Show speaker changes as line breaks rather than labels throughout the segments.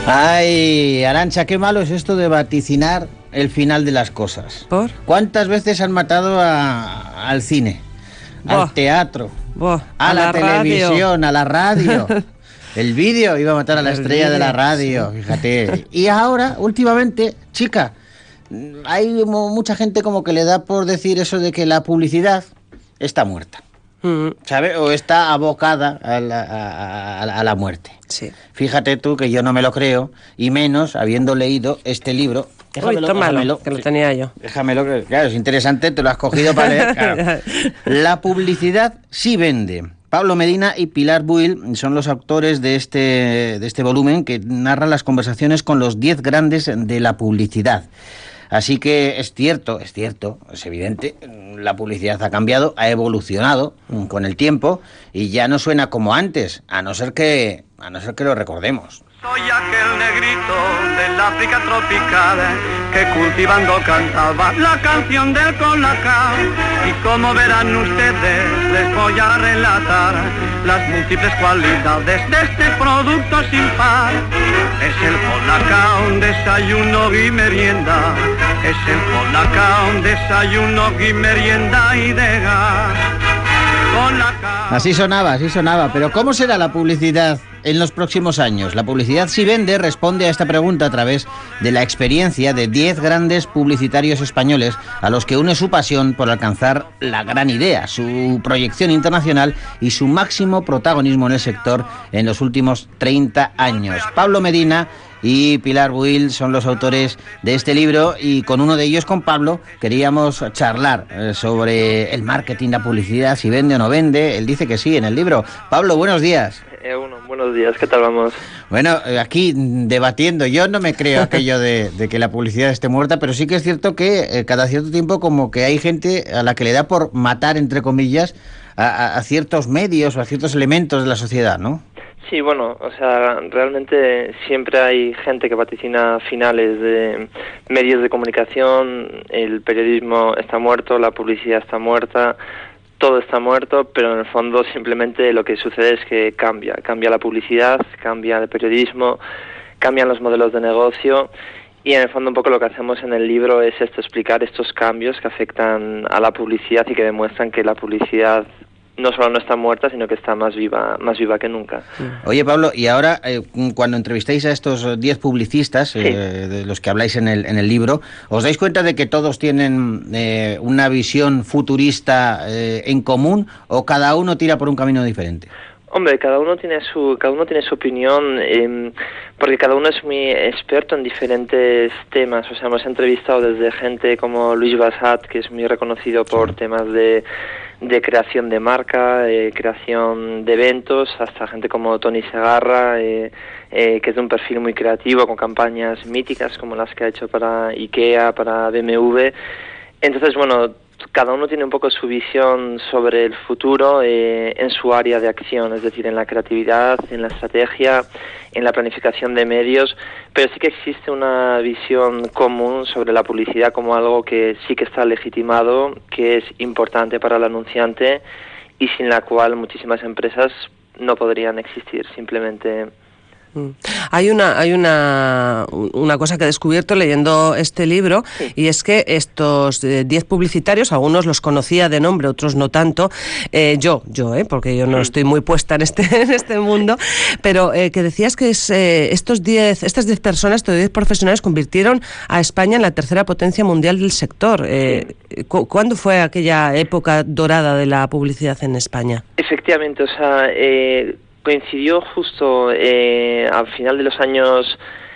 Ay, Arantxa, qué malo es esto de vaticinar el final de las cosas.
¿Por?
¿Cuántas veces han matado al cine, al teatro, a la televisión, a la radio? El vídeo iba a matar a la estrella de la radio, fíjate. Y ahora, últimamente, chica, hay mucha gente como que le da por decir eso de que la publicidad está muerta. ¿Sabes? O está abocada a la muerte.
Sí.
Fíjate tú que yo no me lo creo, y menos habiendo leído este libro.
Déjamelo, tómalo, que lo tenía yo.
Déjamelo, que claro, es interesante, te lo has cogido para leer. Claro. La publicidad sí vende. Pablo Medina y Pilar Buil son los autores de este volumen que narra las conversaciones con los 10 grandes de la publicidad. Así que es cierto, es evidente, la publicidad ha cambiado, ha evolucionado con el tiempo y ya no suena como antes, a no ser que lo recordemos.
Soy aquel negrito del África tropical que cultivando cantaba la canción del Colacao. Y como verán ustedes, les voy a relatar las múltiples cualidades de este producto sin par. Es el Colacao, un desayuno y merienda. Es el Colacao, un desayuno y merienda y de gas.
Así sonaba, pero ¿cómo será la publicidad en los próximos años? La publicidad sí vende responde a esta pregunta a través de la experiencia de 10 grandes publicitarios españoles a los que une su pasión por alcanzar la gran idea, su proyección internacional y su máximo protagonismo en el sector en los últimos 30 años. Pablo Medina y Pilar Buil son los autores de este libro y con uno de ellos, con Pablo, queríamos charlar sobre el marketing, la publicidad, si vende o no vende. Él dice que sí en el libro. Pablo, buenos días.
Buenos días, ¿qué tal vamos?
Bueno, aquí debatiendo, yo no me creo aquello de que la publicidad esté muerta, pero sí que es cierto que cada cierto tiempo como que hay gente a la que le da por matar, entre comillas, a ciertos medios o a ciertos elementos de la sociedad, ¿no?
Sí, bueno, o sea, realmente siempre hay gente que vaticina finales de medios de comunicación, el periodismo está muerto, la publicidad está muerta, todo está muerto, pero en el fondo simplemente lo que sucede es que cambia la publicidad, cambia el periodismo, cambian los modelos de negocio y en el fondo un poco lo que hacemos en el libro es explicar estos cambios que afectan a la publicidad y que demuestran que la publicidad no solo no está muerta, sino que está más viva que nunca.
Oye, Pablo, y ahora, cuando entrevistáis a estos 10 publicistas, sí, de los que habláis en el libro, ¿os dais cuenta de que todos tienen una visión futurista en común o cada uno tira por un camino diferente?
Hombre, cada uno tiene su opinión, porque cada uno es muy experto en diferentes temas. O sea, hemos entrevistado desde gente como Luis Bassat, que es muy reconocido por temas de creación de marca, creación de eventos, hasta gente como Tony Segarra, que es de un perfil muy creativo, con campañas míticas como las que ha hecho para IKEA, para BMW. Entonces, bueno, cada uno tiene un poco su visión sobre el futuro en su área de acción, es decir, en la creatividad, en la estrategia, en la planificación de medios, pero sí que existe una visión común sobre la publicidad como algo que sí que está legitimado, que es importante para el anunciante y sin la cual muchísimas empresas no podrían existir, simplemente.
Hay una cosa que he descubierto leyendo este libro, sí, y es que estos 10 publicitarios, algunos los conocía de nombre, otros no tanto, porque yo no estoy muy puesta en este mundo, pero que decías que estas 10 personas, estos 10 profesionales convirtieron a España en la tercera potencia mundial del sector. ¿Cuándo fue aquella época dorada de la publicidad en España?
Efectivamente, o sea, coincidió justo al final de los años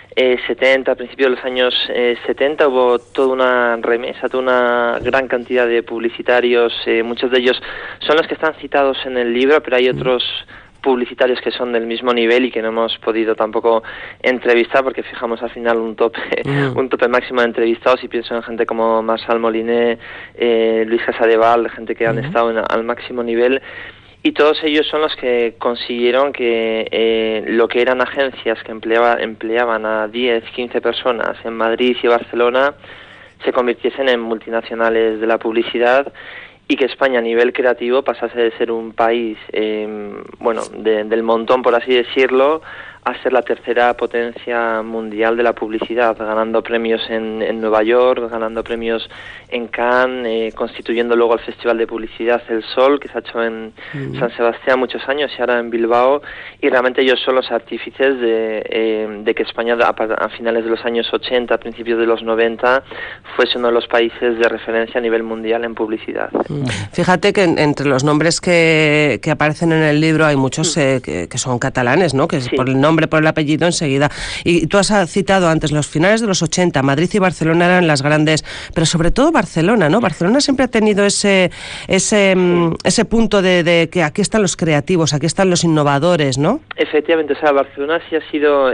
70, a principios de los años 70, hubo toda una remesa, toda una gran cantidad de publicitarios, muchos de ellos son los que están citados en el libro, pero hay otros publicitarios que son del mismo nivel y que no hemos podido tampoco entrevistar porque fijamos al final un tope máximo de entrevistados, y pienso en gente como Marçal Moliné, Luis Casadevall, gente que han estado al máximo nivel. Y todos ellos son los que consiguieron que lo que eran agencias que empleaban a 10, 15 personas en Madrid y Barcelona se convirtiesen en multinacionales de la publicidad y que España a nivel creativo pasase de ser un país, del montón, por así decirlo, a ser la tercera potencia mundial de la publicidad, ganando premios en Nueva York, ganando premios en Cannes, constituyendo luego el Festival de Publicidad El Sol, que se ha hecho en San Sebastián muchos años y ahora en Bilbao, y realmente ellos son los artífices de que España a finales de los años 80, a principios de los 90, fuese uno de los países de referencia a nivel mundial en publicidad.
Fíjate que entre los nombres que aparecen en el libro hay muchos que son catalanes, ¿no? Que es por el nombre, por el apellido enseguida. Y tú has citado antes, los finales de los 80, Madrid y Barcelona eran las grandes, pero sobre todo Barcelona, ¿no? Barcelona siempre ha tenido ese punto de que aquí están los creativos, aquí están los innovadores, ¿no?
Efectivamente, o sea, Barcelona sí ha sido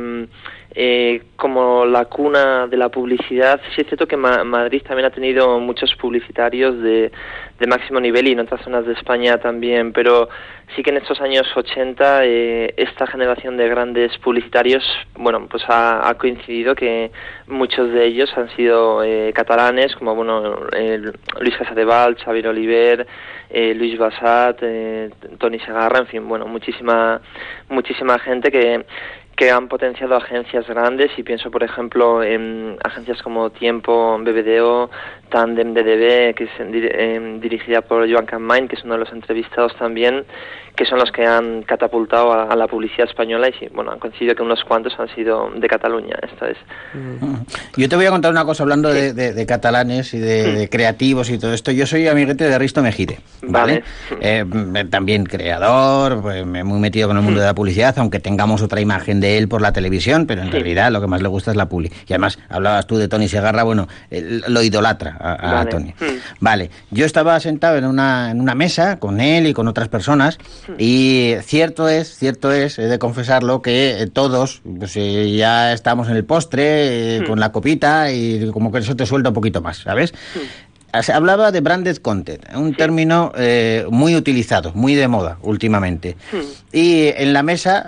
como la cuna de la publicidad. Sí es cierto que Madrid también ha tenido muchos publicitarios de máximo nivel y en otras zonas de España también, pero sí que en estos años 80 esta generación de grandes publicitarios, bueno, pues ha coincidido que muchos de ellos han sido catalanes, como Luis Casadevall, Xavier Oliver, Luis Bassat, Toni Segarra, en fin, bueno, muchísima gente que han potenciado agencias grandes, y pienso por ejemplo en agencias como Tiempo, BBDO, Tandem, DDB, que es dirigida por Joan Capmany, que es uno de los entrevistados también, que son los que han catapultado a la publicidad española, y sí, bueno, han coincidido que unos cuantos han sido de Cataluña, esto es.
Yo te voy a contar una cosa, hablando de catalanes y de creativos y todo esto. Yo soy amiguete de Risto Mejide, ¿vale? También creador, pues, muy metido con el mundo de la publicidad, aunque tengamos otra imagen de él por la televisión, pero en realidad lo que más le gusta es la publi. Y además, hablabas tú de Toni Segarra, bueno, lo idolatra a Toni. Vale, yo estaba sentado en una mesa con él y con otras personas, y cierto es, he de confesarlo, que todos pues, ya estamos en el postre, con la copita, y como que eso te suelta un poquito más, ¿sabes? Se hablaba de branded content, un término muy utilizado, muy de moda últimamente. Y en la mesa,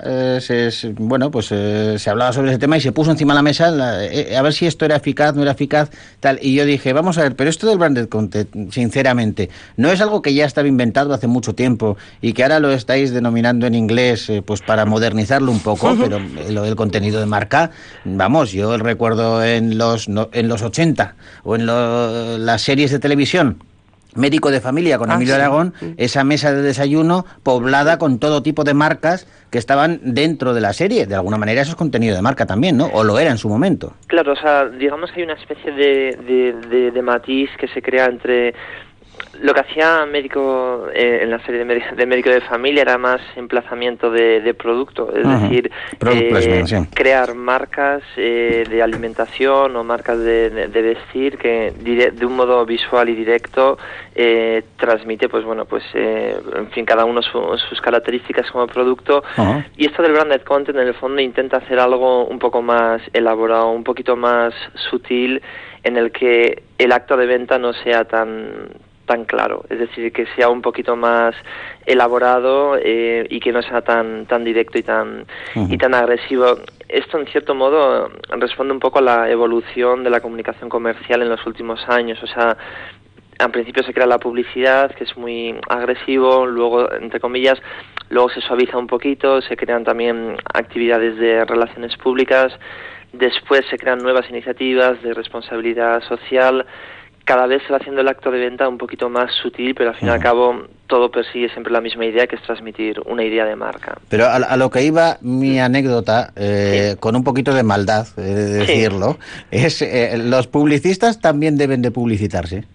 se hablaba sobre ese tema y se puso encima de la mesa a ver si esto era eficaz, no era eficaz, tal. Y yo dije, vamos a ver, pero esto del branded content, sinceramente, ¿no es algo que ya estaba inventado hace mucho tiempo y que ahora lo estáis denominando en inglés pues para modernizarlo un poco? Pero lo del contenido de marca, vamos, yo recuerdo en los 80 o en las series de televisión, Médico de Familia con Emilio Aragón, esa mesa de desayuno poblada con todo tipo de marcas que estaban dentro de la serie. De alguna manera eso es contenido de marca también, ¿no? O lo era en su momento.
Claro, o sea, digamos que hay una especie de matiz que se crea entre lo que hacía Médico en la serie de Médico de Familia, era más emplazamiento de producto, es decir, crear marcas de alimentación o marcas de vestir que de un modo visual y directo transmite, pues bueno, pues en fin, cada uno sus características como producto. Y esto del branded content en el fondo intenta hacer algo un poco más elaborado, un poquito más sutil, en el que el acto de venta no sea tan claro, es decir, que sea un poquito más elaborado y que no sea tan directo y tan agresivo. Esto, en cierto modo, responde un poco a la evolución de la comunicación comercial en los últimos años. O sea, al principio se crea la publicidad, que es muy agresivo, luego, entre comillas, luego se suaviza un poquito, se crean también actividades de relaciones públicas, después se crean nuevas iniciativas de responsabilidad social. Cada vez se va haciendo el acto de venta un poquito más sutil, pero al fin y al cabo todo persigue siempre la misma idea, que es transmitir una idea de marca.
Pero a lo que iba mi anécdota, con un poquito de maldad, de decirlo, es ¿los publicistas también deben de publicitarse?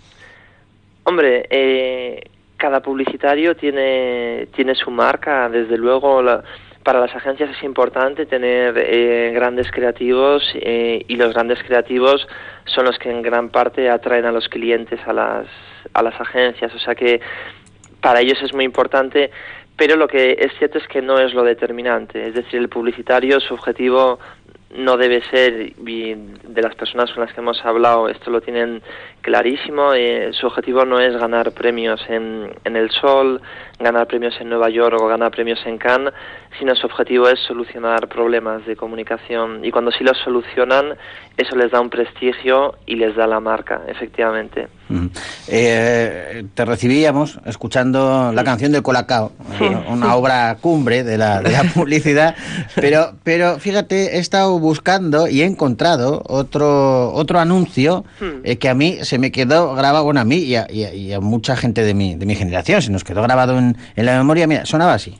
Hombre, cada publicitario tiene su marca, desde luego. Para las agencias es importante tener grandes creativos, y los grandes creativos son los que en gran parte atraen a los clientes a las agencias, o sea que para ellos es muy importante, pero lo que es cierto es que no es lo determinante, es decir, el publicitario, su objetivo no debe ser, y de las personas con las que hemos hablado esto lo tienen clarísimo. Su objetivo no es ganar premios en el Sol, ganar premios en Nueva York o ganar premios en Cannes, sino su objetivo es solucionar problemas de comunicación. Y cuando sí los solucionan, eso les da un prestigio y les da la marca, efectivamente.
Te recibíamos escuchando la canción de Colacao, una obra cumbre de la publicidad, pero fíjate, he estado buscando y he encontrado otro anuncio que a mí se me quedó grabado, bueno, a mí y a mucha gente de mi generación, se nos quedó grabado en la memoria. Mira, sonaba así.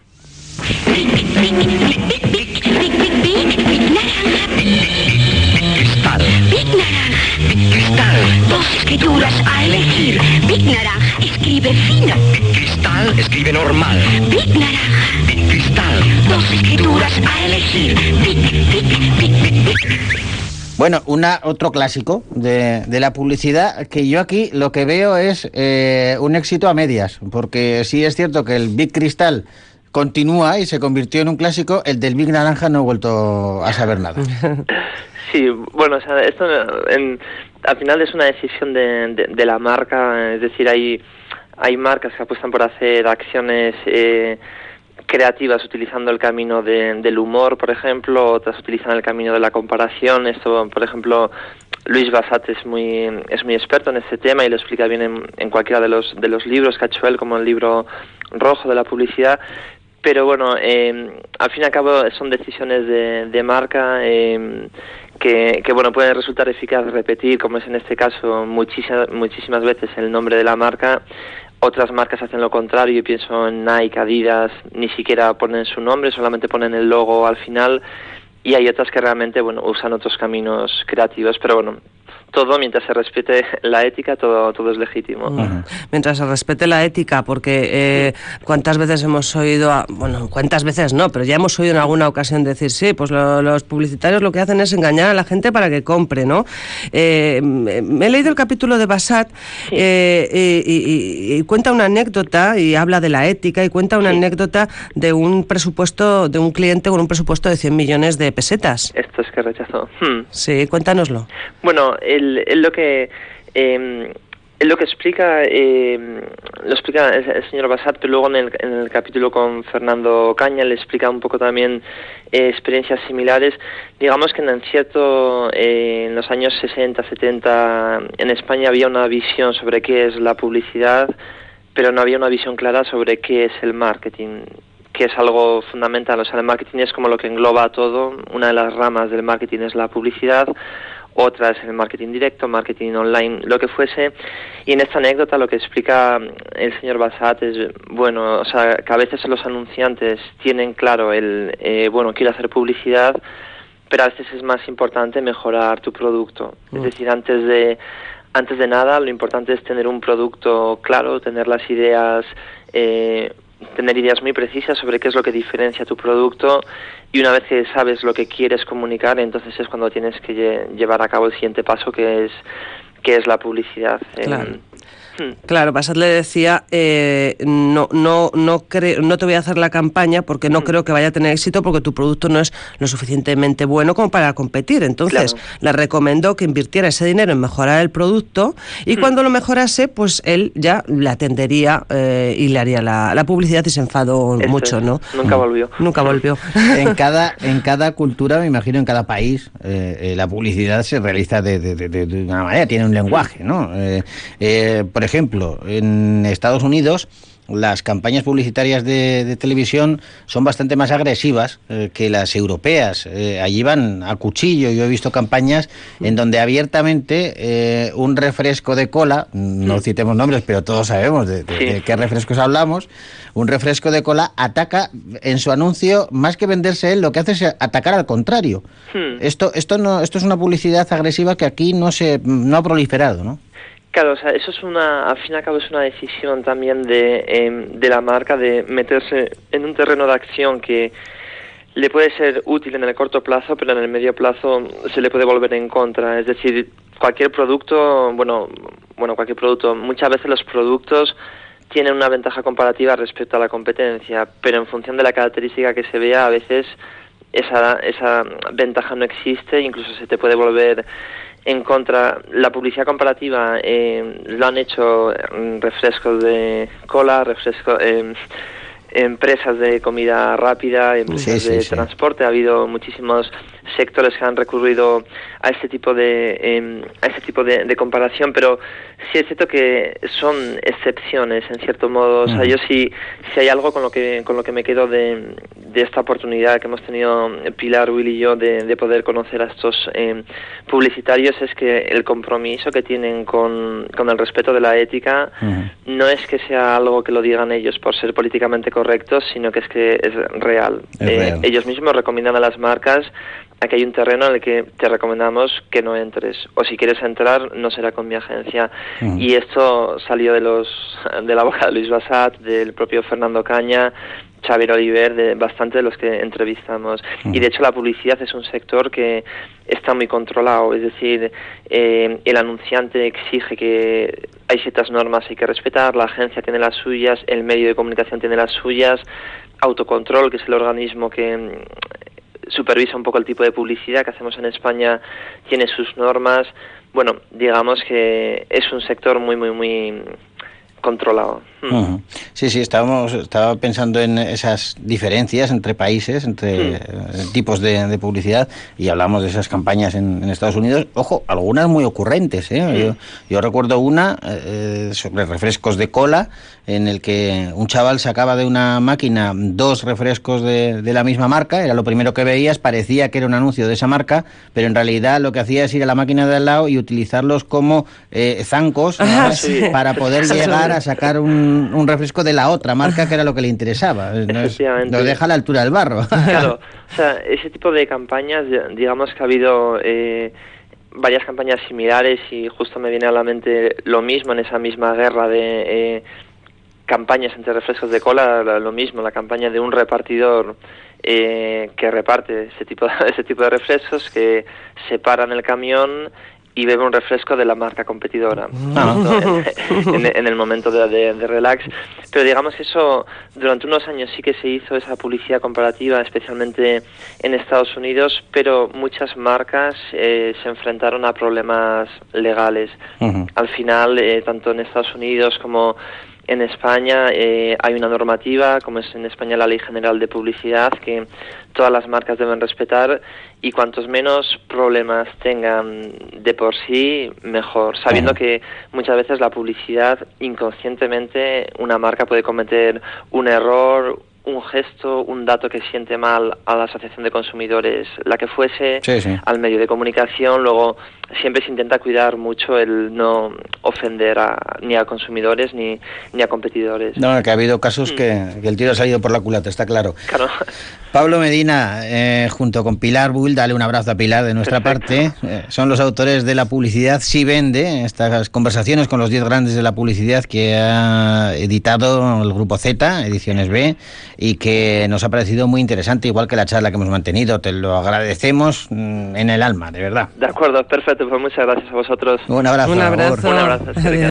Cristal, dos escrituras a elegir. Big Naranja escribe fino.
Cristal escribe normal.
Big Naranja.
Cristal,
dos escrituras a elegir. Big.
Bueno, otro clásico de la publicidad, que yo aquí lo que veo es un éxito a medias, porque sí es cierto que el Big Cristal continúa y se convirtió en un clásico, el del Big Naranja no he vuelto a saber nada.
Sí, bueno, o sea, esto al final es una decisión de la marca, es decir, hay marcas que apuestan por hacer acciones creativas utilizando el camino del humor, por ejemplo, otras utilizan el camino de la comparación. Esto, por ejemplo, Louis Bassat es muy experto en este tema y lo explica bien en cualquiera de los libros que ha hecho él, como el libro rojo de la publicidad. Pero bueno, al fin y al cabo son decisiones de marca que bueno, pueden resultar eficaz repetir, como es en este caso muchísimas veces el nombre de la marca. Otras marcas hacen lo contrario, yo pienso en Nike, Adidas, ni siquiera ponen su nombre, solamente ponen el logo al final, y hay otras que realmente, bueno, usan otros caminos creativos, pero bueno, todo mientras se respete la ética, todo es legítimo.
Mientras se respete la ética, porque cuántas veces hemos oído, bueno, cuántas veces no, pero ya hemos oído en alguna ocasión decir, sí, pues los publicitarios lo que hacen es engañar a la gente para que compre, ¿no? Me he leído el capítulo de Bassat y cuenta una anécdota y habla de la ética y cuenta una anécdota de un presupuesto, de un cliente con un presupuesto de 100 millones de pesetas.
Esto es que rechazó.
Sí, cuéntanoslo.
Bueno, él lo que explica, lo explica el señor Bassat, pero luego en el capítulo con Fernando Caña le explica un poco también experiencias similares. Digamos que en los años 60, 70 en España había una visión sobre qué es la publicidad, pero no había una visión clara sobre qué es el marketing, que es algo fundamental. O sea, el marketing es como lo que engloba todo. Una de las ramas del marketing es la publicidad, otra es el marketing directo, marketing online, lo que fuese. Y en esta anécdota lo que explica el señor Bassat es, bueno, o sea, que a veces los anunciantes tienen claro quiero hacer publicidad, pero a veces es más importante mejorar tu producto. Es decir, antes de nada, lo importante es tener un producto claro, tener las ideas, tener ideas muy precisas sobre qué es lo que diferencia tu producto, y una vez que sabes lo que quieres comunicar, entonces es cuando tienes que llevar a cabo el siguiente paso, que es la publicidad.
Claro, Bassat le decía, no te voy a hacer la campaña porque no creo que vaya a tener éxito, porque tu producto no es lo suficientemente bueno como para competir. Entonces, le recomendó que invirtiera ese dinero en mejorar el producto, y cuando lo mejorase, pues él ya le atendería y le haría la publicidad, y se enfadó mucho, ¿no?
Nunca volvió.
Nunca volvió.
En cada cultura, me imagino, en cada país, la publicidad se realiza de una manera, tiene un lenguaje, ¿no? Por ejemplo, en Estados Unidos las campañas publicitarias de televisión son bastante más agresivas que las europeas. Allí van a cuchillo. Yo he visto campañas en donde abiertamente un refresco de cola, no citemos nombres, pero todos sabemos de qué refrescos hablamos, un refresco de cola ataca en su anuncio, más que venderse él, lo que hace es atacar al contrario. Esto es una publicidad agresiva que aquí no ha proliferado, ¿no?
Claro, o sea, eso es al fin y al cabo es una decisión también de la marca, de meterse en un terreno de acción que le puede ser útil en el corto plazo, pero en el medio plazo se le puede volver en contra. Es decir, cualquier producto, muchas veces los productos tienen una ventaja comparativa respecto a la competencia, pero en función de la característica que se vea, a veces esa ventaja no existe, incluso se te puede volver en contra. La publicidad comparativa lo han hecho refrescos de cola, empresas de comida rápida, empresas de transporte. Ha habido muchísimos sectores que han recurrido a este tipo de comparación, pero sí es cierto que son excepciones en cierto modo. O sea, yo si hay algo con lo que me quedo de esta oportunidad que hemos tenido Pilar, Will y yo de poder conocer a estos publicitarios, es que el compromiso que tienen con el respeto de la ética no es que sea algo que lo digan ellos por ser políticamente correctos, sino que es real. Ellos mismos recomiendan a las marcas: aquí hay un terreno en el que te recomendamos que no entres, o si quieres entrar no será con mi agencia. Y esto salió de la boca de Luis Bassat, del propio Fernando Caña, Xavier Oliver, de bastante de los que entrevistamos. Y de hecho la publicidad es un sector que está muy controlado, es decir, el anunciante exige que hay ciertas normas hay que respetar, la agencia tiene las suyas, el medio de comunicación tiene las suyas, Autocontrol, que es el organismo que supervisa un poco el tipo de publicidad que hacemos en España, tiene sus normas. Bueno, digamos que es un sector muy, muy, muy controlado.
Sí, estaba pensando en esas diferencias entre países, entre tipos de publicidad, y hablamos de esas campañas en Estados Unidos. Ojo, algunas muy ocurrentes, ¿eh? Yo recuerdo una sobre refrescos de cola, en el que un chaval sacaba de una máquina 2 refrescos de la misma marca. Era lo primero que veías, parecía que era un anuncio de esa marca, pero en realidad lo que hacía es ir a la máquina de al lado y utilizarlos como zancos para poder llegar a sacar un refresco de la otra marca, que era lo que le interesaba. Nos deja a la altura del barro.
Claro, o sea, ese tipo de campañas, digamos que ha habido varias campañas similares, y justo me viene a la mente lo mismo en esa misma guerra de campañas entre refrescos de cola, lo mismo, la campaña de un repartidor que reparte ese tipo de refrescos, que se para en el camión y bebe un refresco de la marca competidora en el momento de relax. Pero digamos que eso, durante unos años sí que se hizo esa publicidad comparativa, especialmente en Estados Unidos, pero muchas marcas se enfrentaron a problemas legales. Al final, tanto en Estados Unidos como en España hay una normativa, como es en España la Ley General de Publicidad, que todas las marcas deben respetar, y cuantos menos problemas tengan de por sí, mejor, sabiendo que muchas veces la publicidad, inconscientemente, una marca puede cometer un error, un gesto, un dato que siente mal a la asociación de consumidores, la que fuese, al medio de comunicación. Luego siempre se intenta cuidar mucho el no ofender ni a consumidores ni a competidores.
No, que ha habido casos que el tiro ha salido por la culata, está claro.
Claro.
Pablo Medina, junto con Pilar Bull, dale un abrazo a Pilar de nuestra parte, son los autores de La publicidad sí vende, estas conversaciones con los 10 grandes de la publicidad que ha editado el Grupo Z, Ediciones B, y que nos ha parecido muy interesante, igual que la charla que hemos mantenido. Te lo agradecemos en el alma, de verdad.
De acuerdo, perfecto, pues muchas gracias a vosotros.
Un abrazo.
Un abrazo.
Un abrazo.